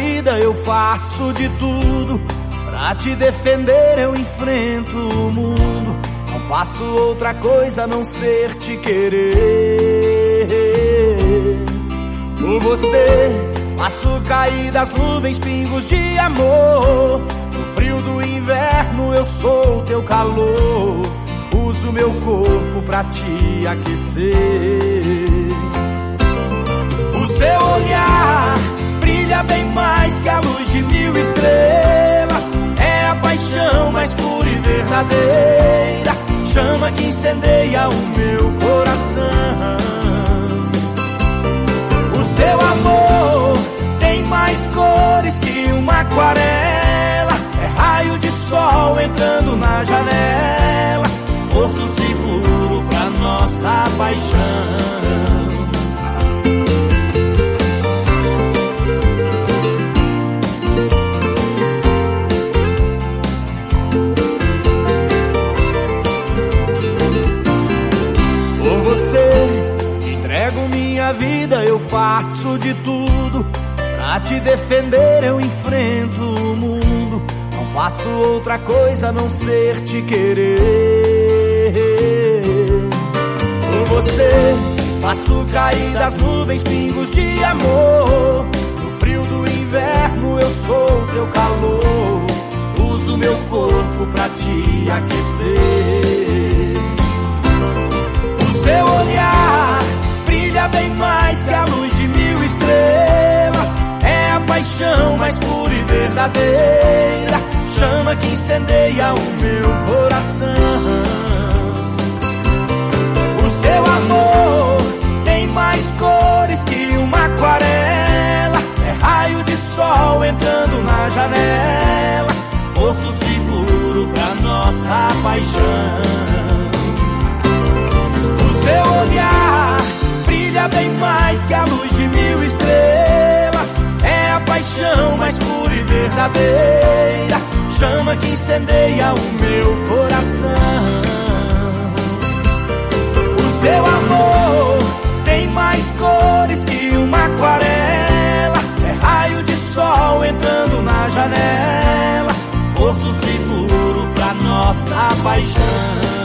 vida eu faço de tudo. Pra te defender eu enfrento o mundo. Não faço outra coisa a não ser te querer. Por você faço cair das nuvens pingos de amor. No frio do inverno eu sou teu calor. Uso meu corpo pra te aquecer. O seu olhar brilha bem mais que a luz de 1000 estrelas. É a paixão mais pura e verdadeira, chama que incendeia o meu coração. O seu amor tem mais cores que uma aquarela. É raio de sol entrando na janela, porto seguro pra nossa paixão. Entrego minha vida, eu faço de tudo. Pra te defender eu enfrento o mundo. Não faço outra coisa a não ser te querer. Por você faço cair das nuvens pingos de amor. No frio do inverno eu sou teu calor. Uso meu corpo pra te aquecer. O seu olhar brilha bem mais que a luz de 1000 estrelas. É a paixão mais pura e verdadeira, chama que incendeia o meu coração. O seu amor tem mais cores que uma aquarela. É raio de sol entrando na janela, porto seguro pra nossa paixão. O seu olhar brilha bem mais que a luz de 1000 estrelas. É a paixão mais pura e verdadeira, chama que incendeia o meu coração. O seu amor tem mais cores que uma aquarela. É raio de sol entrando na janela, porto seguro pra nossa paixão.